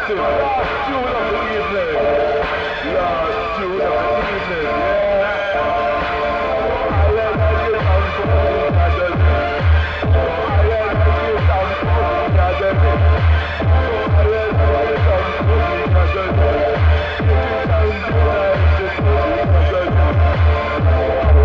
massive. Last tune of the evening. Last tune of the evening, yeah. I let her get down for the academy. I let her get down for the academy. I let her get down for the academy. Get down tonight, just for the academy.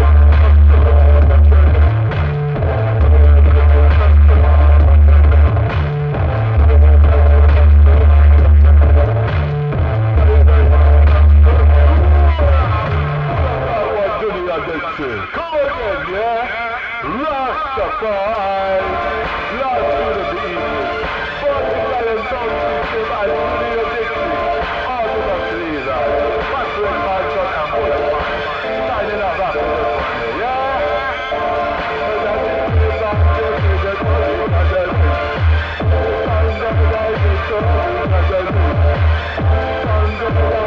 Come again, yeah? Rastafari, last tune of the evening. Body Lion Sound System and Studio Dixie. All the best leaders. Maxwell Marshall and Bulletman. Signing up after this one, yeah? So that's it, it's on Jesse, the Tony Academy. Sound of the Rising Sun Academy. Sound of the